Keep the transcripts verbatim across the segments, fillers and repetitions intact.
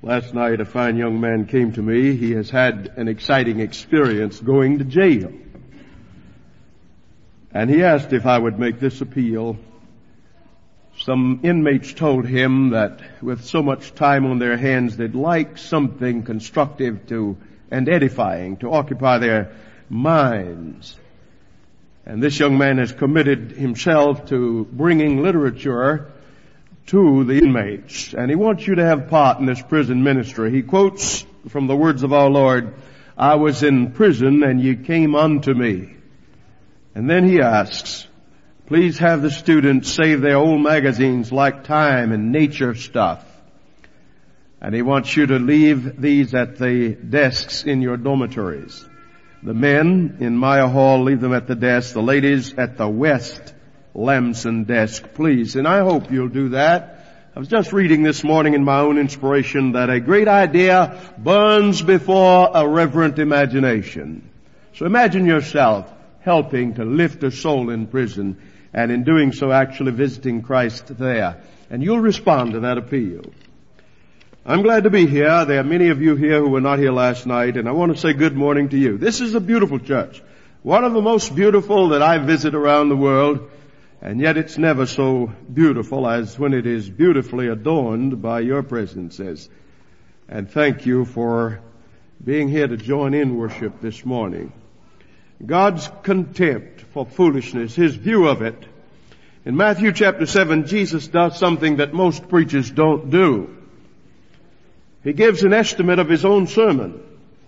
Last night a fine young man came to me. He has had an exciting experience going to jail. And he asked if I would make this appeal. Some inmates told him that with so much time on their hands, they'd like something constructive to and edifying to occupy their minds. And this young man has committed himself to bringing literature to the inmates. And he wants you to have part in this prison ministry. He quotes from the words of our Lord, "I was in prison and ye came unto me." And then he asks, please have the students save their old magazines like Time and Nature stuff. And he wants you to leave these at the desks in your dormitories. The men in Maya Hall, leave them at the desk. The ladies at the West Lamson desk, please. And I hope you'll do that. I was just reading this morning in my own inspiration that a great idea burns before a reverent imagination. So imagine yourself helping to lift a soul in prison, and in doing so actually visiting Christ there. And you'll respond to that appeal. I'm glad to be here. There are many of you here who were not here last night, and I want to say good morning to you. This is a beautiful church. One of the most beautiful that I visit around the world, and yet it's never so beautiful as when it is beautifully adorned by your presences. And thank you for being here to join in worship this morning. God's contempt for foolishness, His view of it. In Matthew chapter seven, Jesus does something that most preachers don't do. He gives an estimate of His own sermon.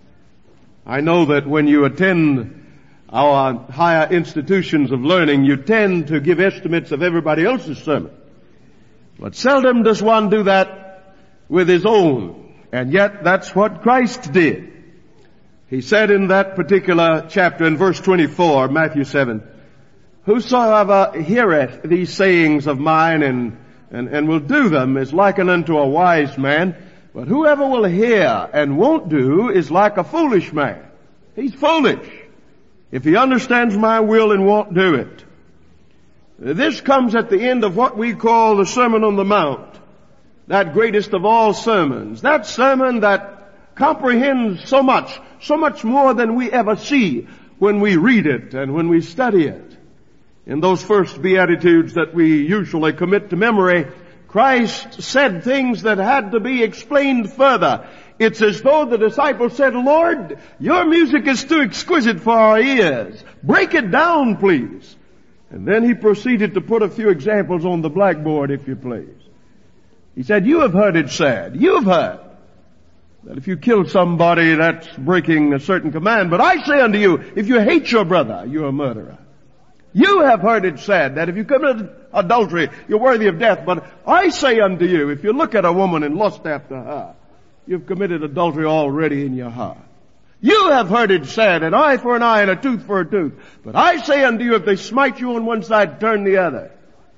I know that when you attend our higher institutions of learning, you tend to give estimates of everybody else's sermon. But seldom does one do that with his own. And yet that's what Christ did. He said in that particular chapter in verse twenty-four, Matthew seven, "Whosoever heareth these sayings of mine and, and, and will do them is likened unto a wise man. But whoever will hear and won't do is like a foolish man." He's foolish if he understands my will and won't do it. This comes at the end of what we call the Sermon on the Mount, that greatest of all sermons, that sermon that comprehends so much, so much more than we ever see when we read it and when we study it. In those first Beatitudes that we usually commit to memory, Christ said things that had to be explained further. It's as though the disciples said, "Lord, your music is too exquisite for our ears. Break it down, please." And then He proceeded to put a few examples on the blackboard, if you please. He said, "You have heard it said, you've heard, that if you kill somebody, that's breaking a certain command. But I say unto you, if you hate your brother, you're a murderer. You have heard it said that if you commit adultery, you're worthy of death. But I say unto you, if you look at a woman and lust after her, you've committed adultery already in your heart. You have heard it said, an eye for an eye and a tooth for a tooth. But I say unto you, if they smite you on one side, turn the other."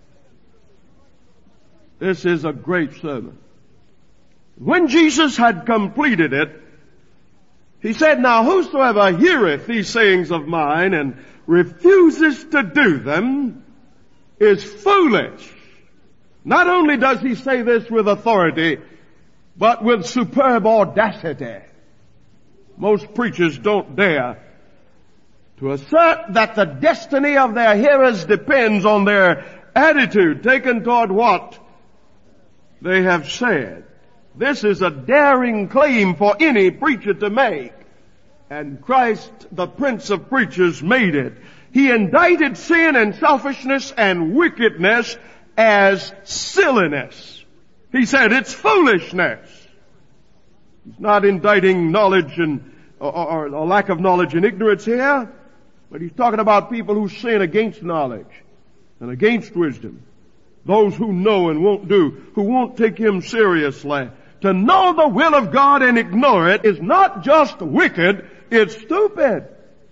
This is a great sermon. When Jesus had completed it, He said, "Now whosoever heareth these sayings of mine and refuses to do them is foolish." Not only does He say this with authority, but with superb audacity. Most preachers don't dare to assert that the destiny of their hearers depends on their attitude taken toward what they have said. This is a daring claim for any preacher to make. And Christ, the Prince of Preachers, made it. He indicted sin and selfishness and wickedness as silliness. He said it's foolishness. He's not indicting knowledge and or, or, or lack of knowledge and ignorance here, but He's talking about people who sin against knowledge and against wisdom. Those who know and won't do, who won't take Him seriously. To know the will of God and ignore it is not just wicked, it's stupid.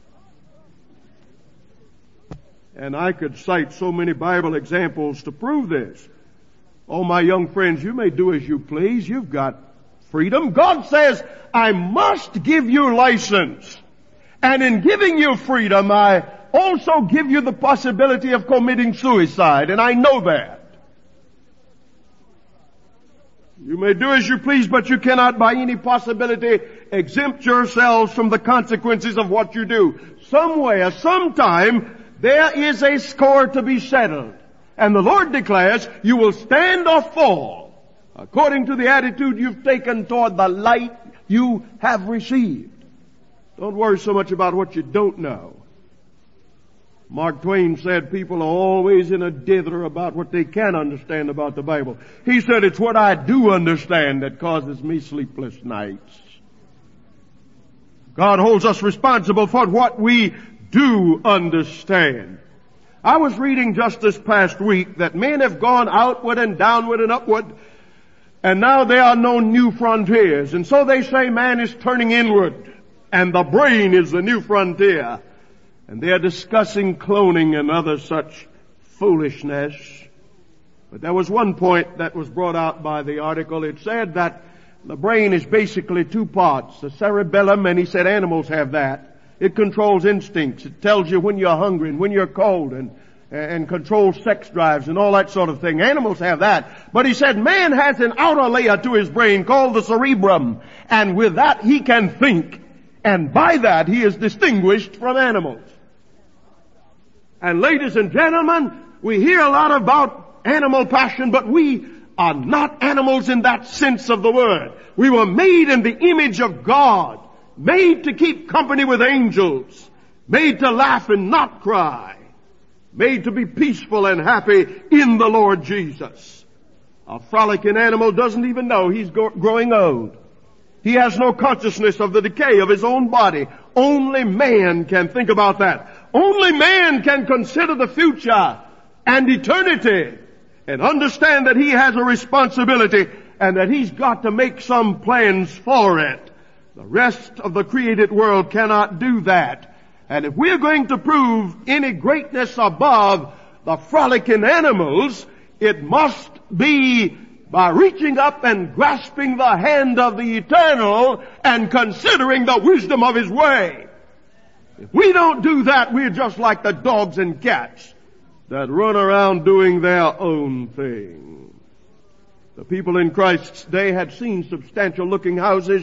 And I could cite so many Bible examples to prove this. Oh, my young friends, you may do as you please. You've got freedom. God says, "I must give you license. And in giving you freedom, I also give you the possibility of committing suicide." And I know that. You may do as you please, but you cannot by any possibility exempt yourselves from the consequences of what you do. Somewhere, sometime, there is a score to be settled. And the Lord declares you will stand or fall according to the attitude you've taken toward the light you have received. Don't worry so much about what you don't know. Mark Twain said people are always in a dither about what they can understand about the Bible. He said it's what I do understand that causes me sleepless nights. God holds us responsible for what we do understand. I was reading just this past week that men have gone outward and downward and upward, and now there are no new frontiers. And so they say man is turning inward, and the brain is the new frontier. And they are discussing cloning and other such foolishness. But there was one point that was brought out by the article. It said that the brain is basically two parts. The cerebellum, and he said animals have that. It controls instincts. It tells you when you're hungry and when you're cold, and, and controls sex drives and all that sort of thing. Animals have that. But he said man has an outer layer to his brain called the cerebrum. And with that he can think. And by that he is distinguished from animals. And ladies and gentlemen, we hear a lot about animal passion, but we are not animals in that sense of the word. We were made in the image of God, made to keep company with angels, made to laugh and not cry, made to be peaceful and happy in the Lord Jesus. A frolicking animal doesn't even know he's go- growing old. He has no consciousness of the decay of his own body. Only man can think about that. Only man can consider the future and eternity and understand that he has a responsibility and that he's got to make some plans for it. The rest of the created world cannot do that. And if we're going to prove any greatness above the frolicking animals, it must be by reaching up and grasping the hand of the eternal and considering the wisdom of his way. If we don't do that, we're just like the dogs and cats that run around doing their own thing. The people in Christ's day had seen substantial looking houses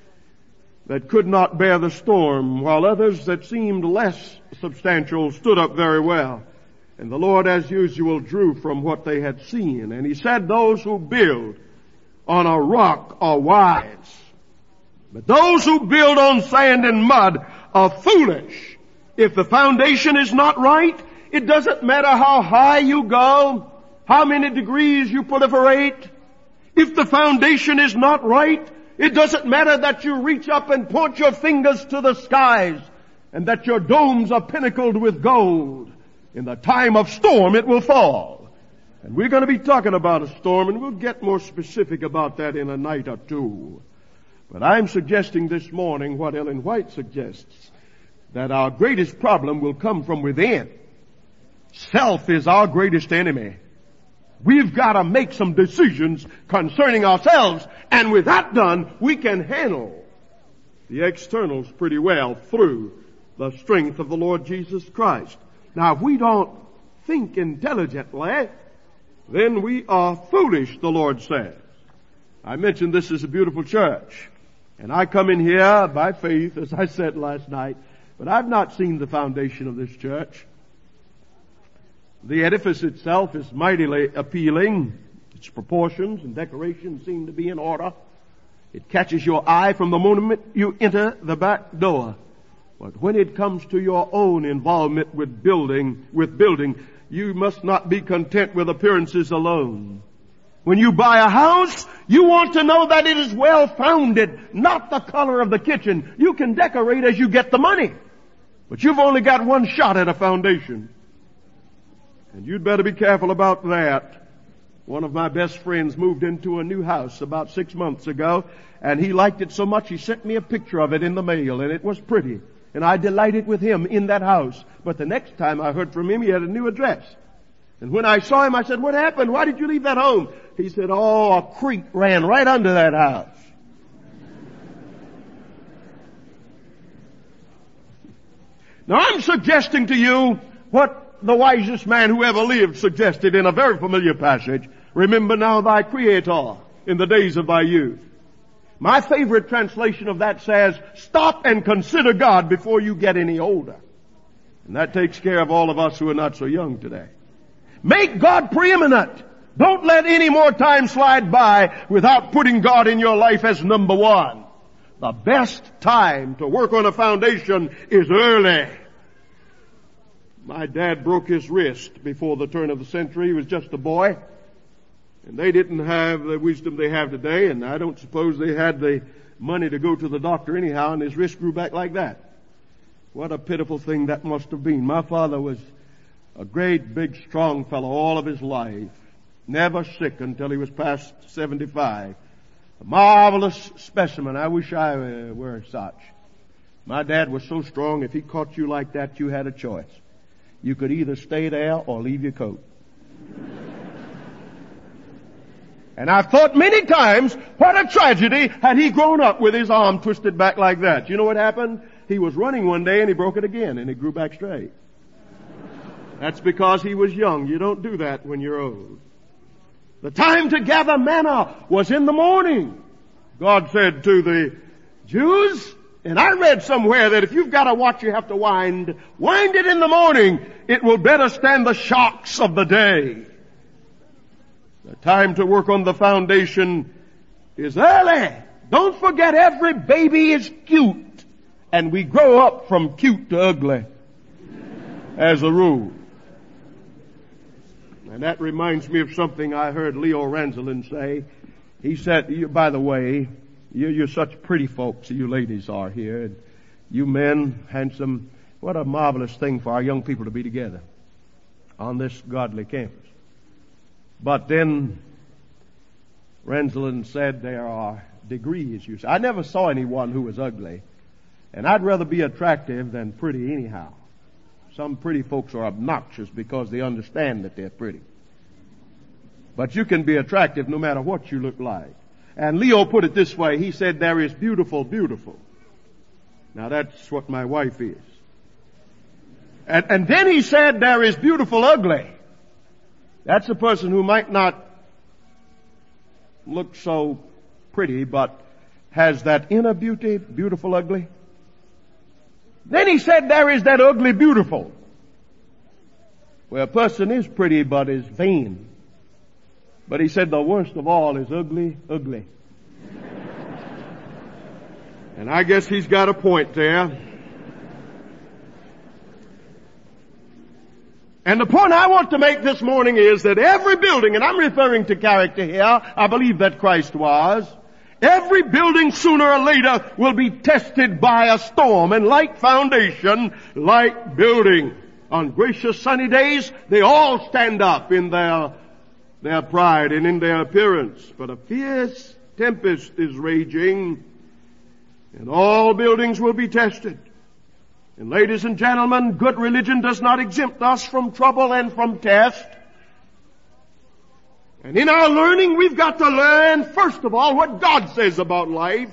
that could not bear the storm, while others that seemed less substantial stood up very well. And the Lord, as usual, drew from what they had seen. And he said, those who build on a rock are wise, but those who build on sand and mud are foolish. If the foundation is not right, it doesn't matter how high you go, how many degrees you proliferate. If the foundation is not right, it doesn't matter that you reach up and point your fingers to the skies and that your domes are pinnacled with gold. In the time of storm, it will fall. And we're going to be talking about a storm, and we'll get more specific about that in a night or two. But I'm suggesting this morning what Ellen White suggests, that our greatest problem will come from within. Self is our greatest enemy. We've got to make some decisions concerning ourselves, and with that done, we can handle the externals pretty well through the strength of the Lord Jesus Christ. Now, if we don't think intelligently, then we are foolish, the Lord says. I mentioned this is a beautiful church. And I come in here by faith, as I said last night, but I've not seen the foundation of this church. The edifice itself is mightily appealing. Its proportions and decorations seem to be in order. It catches your eye from the moment you enter the back door. But when it comes to your own involvement with building, with building, you must not be content with appearances alone. When you buy a house, you want to know that it is well founded, not the color of the kitchen. You can decorate as you get the money, but you've only got one shot at a foundation. And you'd better be careful about that. One of my best friends moved into a new house about six months ago, and he liked it so much he sent me a picture of it in the mail, and it was pretty. And I delighted with him in that house. But the next time I heard from him, he had a new address. And when I saw him, I said, what happened? Why did you leave that home? He said, oh, a creek ran right under that house. Now I'm suggesting to you what the wisest man who ever lived suggested in a very familiar passage. Remember now thy Creator. in the days of thy youth. My favorite translation of that says, stop and consider God before you get any older. And that takes care of all of us who are not so young today. Make God preeminent. Don't let any more time slide by without putting God in your life as number one. The best time to work on a foundation is early. My dad broke his wrist before the turn of the century. He was just a boy. And they didn't have the wisdom they have today, and I don't suppose they had the money to go to the doctor anyhow, and his wrist grew back like that. What a pitiful thing that must have been. My father was a great, big, strong fellow all of his life. Never sick until he was past seventy-five. A marvelous specimen. I wish I uh, were such. My dad was so strong, if he caught you like that, you had a choice. You could either stay there or leave your coat. And I've thought many times, what a tragedy had he grown up with his arm twisted back like that. You know what happened? He was running one day and he broke it again and it grew back straight. That's because he was young. You don't do that when you're old. The time to gather manna was in the morning, God said to the Jews. And I read somewhere that if you've got a watch you have to wind, wind it in the morning. It will better stand the shocks of the day. The time to work on the foundation is early. Don't forget, every baby is cute. And we grow up from cute to ugly, as a rule. And that reminds me of something I heard Leo Ranzelin say. He said, you, by the way, you, you're such pretty folks, you ladies are here. And you men, handsome. What a marvelous thing for our young people to be together on this godly campus. But then Ranzelin said there are degrees, you see. I never saw anyone who was ugly. And I'd rather be attractive than pretty anyhow. Some pretty folks are obnoxious because they understand that they're pretty. But you can be attractive no matter what you look like. And Leo put it this way. He said, there is beautiful, beautiful. Now that's what my wife is. And, and then he said, there is beautiful, ugly. That's a person who might not look so pretty, but has that inner beauty, beautiful, ugly. Then he said there is that ugly, beautiful, where a person is pretty but is vain. But he said the worst of all is ugly, ugly. And I guess he's got a point there. And the point I want to make this morning is that every building, and I'm referring to character here, I believe that Christ was, every building sooner or later will be tested by a storm. And like foundation, like building, on gracious sunny days, they all stand up in their, their pride and in their appearance. But a fierce tempest is raging, and all buildings will be tested. And ladies and gentlemen, good religion does not exempt us from trouble and from test. And in our learning, we've got to learn, first of all, what God says about life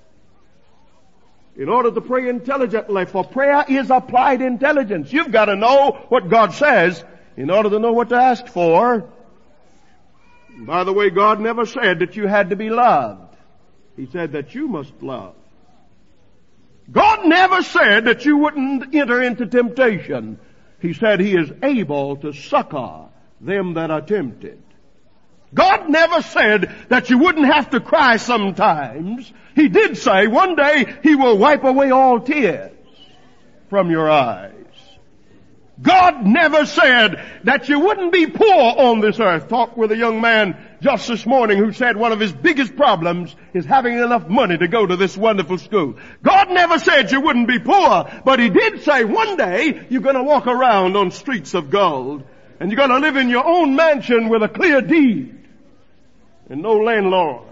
in order to pray intelligently. For prayer is applied intelligence. You've got to know what God says in order to know what to ask for. And by the way, God never said that you had to be loved. He said that you must love. God never said that you wouldn't enter into temptation. He said He is able to succor them that are tempted. God never said that you wouldn't have to cry sometimes. He did say one day He will wipe away all tears from your eyes. God never said that you wouldn't be poor on this earth. Talked with a young man just this morning who said one of his biggest problems is having enough money to go to this wonderful school. God never said you wouldn't be poor, but He did say one day you're going to walk around on streets of gold and you're going to live in your own mansion with a clear deed and no landlord.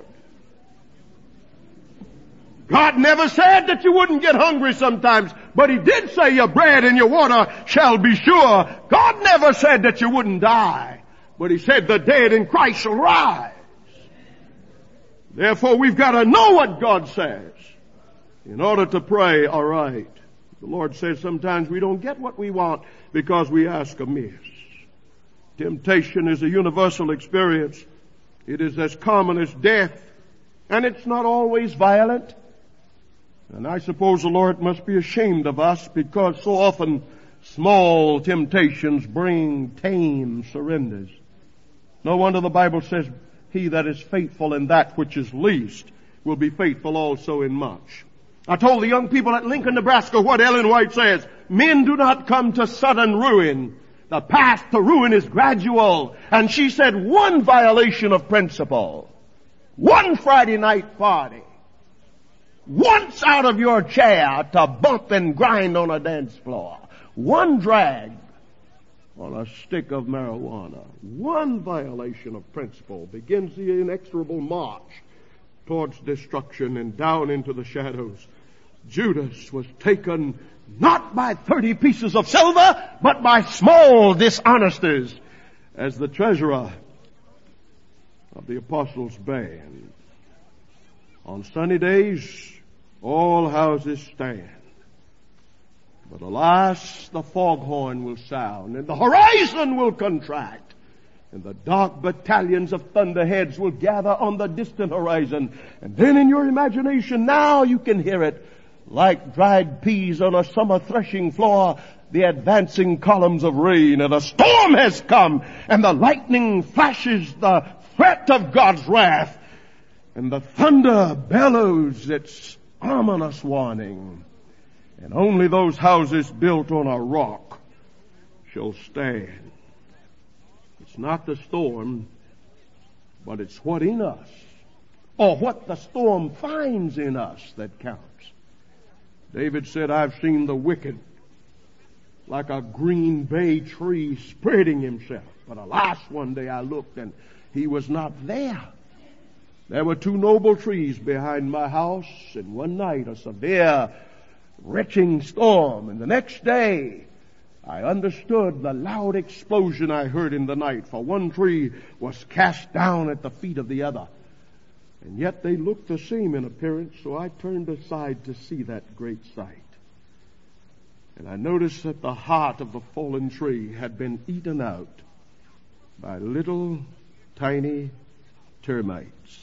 God never said that you wouldn't get hungry sometimes, but He did say your bread and your water shall be sure. God never said that you wouldn't die, but He said the dead in Christ shall rise. Therefore, we've got to know what God says in order to pray aright. The Lord says sometimes we don't get what we want because we ask amiss. Temptation is a universal experience. It is as common as death, and it's not always violent. And I suppose the Lord must be ashamed of us because so often small temptations bring tame surrenders. No wonder the Bible says, he that is faithful in that which is least will be faithful also in much. I told the young people at Lincoln, Nebraska what Ellen White says. Men do not come to sudden ruin. The path to ruin is gradual. And she said one violation of principle, one Friday night party, once out of your chair to bump and grind on a dance floor, one drag on a stick of marijuana, one violation of principle begins the inexorable march towards destruction and down into the shadows. Judas was taken not by thirty pieces of silver, but by small dishonesties as the treasurer of the apostles' band. On sunny days, all houses stand. But alas, the foghorn will sound, and the horizon will contract, and the dark battalions of thunderheads will gather on the distant horizon. And then in your imagination, now you can hear it, like dried peas on a summer threshing floor, the advancing columns of rain, and a storm has come, and the lightning flashes the threat of God's wrath, and the thunder bellows its ominous warning. And only those houses built on a rock shall stand. It's not the storm, but it's what in us, or what the storm finds in us, that counts. David said, I've seen the wicked like a green bay tree spreading himself. But alas, one day I looked and he was not there. There were two noble trees behind my house, and one night a severe retching storm, and the next day I understood the loud explosion I heard in the night, for one tree was cast down at the feet of the other. And yet they looked the same in appearance, so I turned aside to see that great sight. And I noticed that the heart of the fallen tree had been eaten out by little tiny termites.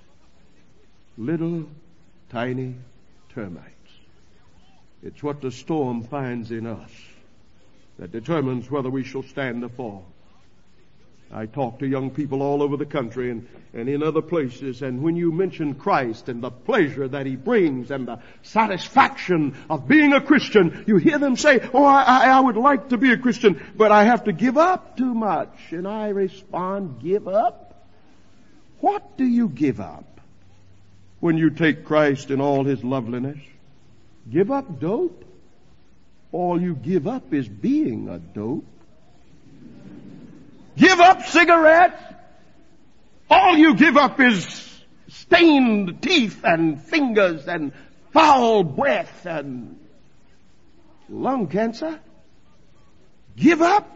Little tiny termites. It's what the storm finds in us that determines whether we shall stand or fall. I talk to young people all over the country and, and in other places, and when you mention Christ and the pleasure that He brings and the satisfaction of being a Christian, you hear them say, oh, I, I would like to be a Christian, but I have to give up too much. And I respond, give up? What do you give up when you take Christ in all His loveliness? Give up dope? All you give up is being a dope. Give up cigarettes? All you give up is stained teeth and fingers and foul breath and lung cancer? Give up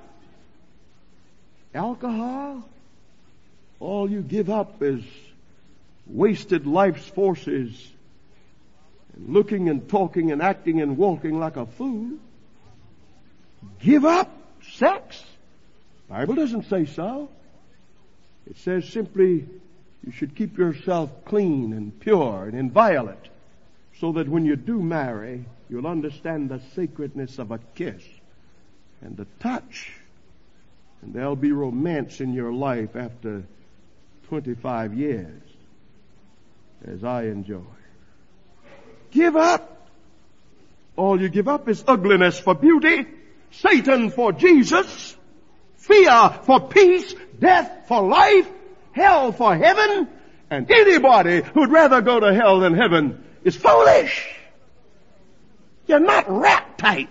alcohol? All you give up is wasted life's forces and looking and talking and acting and walking like a fool. Give up sex? The Bible doesn't say so. It says simply you should keep yourself clean and pure and inviolate so that when you do marry, you'll understand the sacredness of a kiss and a touch, and there'll be romance in your life after twenty-five years, as I enjoy. Give up. All you give up is ugliness for beauty, Satan for Jesus, fear for peace, death for life, hell for heaven, and anybody who'd rather go to hell than heaven is foolish. You're not rat tight.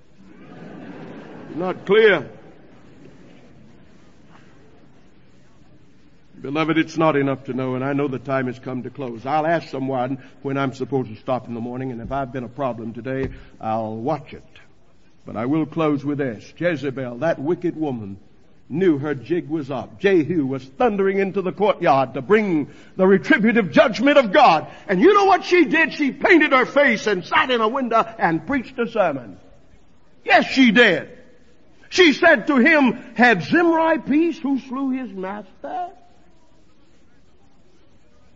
Not clear. Beloved, it's not enough to know, and I know the time has come to close. I'll ask someone when I'm supposed to stop in the morning, and if I've been a problem today, I'll watch it. But I will close with this. Jezebel, that wicked woman, knew her jig was up. Jehu was thundering into the courtyard to bring the retributive judgment of God. And you know what she did? She painted her face and sat in a window and preached a sermon. Yes, she did. She said to him, had Zimri peace who slew his master?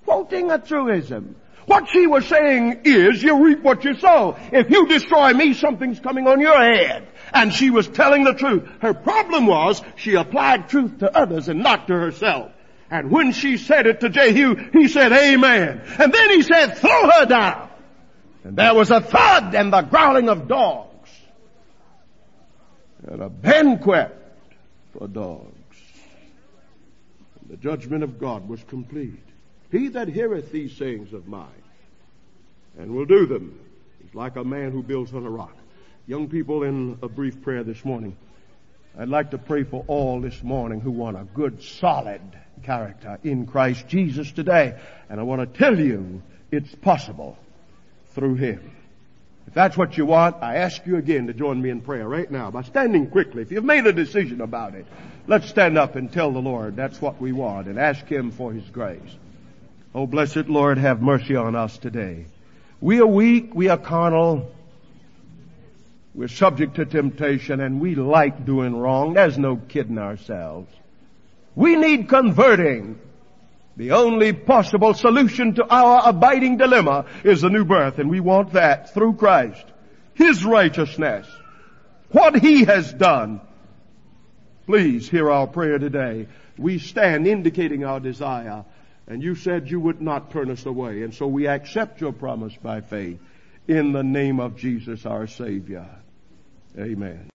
quoting a truism. What she was saying is, you reap what you sow. If you destroy me, something's coming on your head. And she was telling the truth. Her problem was, she applied truth to others and not to herself. And when she said it to Jehu, he said, amen. And then he said, throw her down. And there was a thud and the growling of dogs. And a banquet for dogs. And the judgment of God was complete. He that heareth these sayings of mine and will do them is like a man who builds on a rock. Young people, in a brief prayer this morning, I'd like to pray for all this morning who want a good, solid character in Christ Jesus today. And I want to tell you, it's possible through Him. If that's what you want, I ask you again to join me in prayer right now by standing quickly. If you've made a decision about it, let's stand up and tell the Lord that's what we want and ask Him for His grace. Oh, blessed Lord, have mercy on us today. We are weak, we are carnal, we're subject to temptation, and we like doing wrong. There's no kidding ourselves. We need converting. The only possible solution to our abiding dilemma is the new birth, and we want that through Christ. His righteousness. What He has done. Please hear our prayer today. We stand indicating our desire, and you said you would not turn us away, and so we accept your promise by faith in the name of Jesus our Savior. Amen.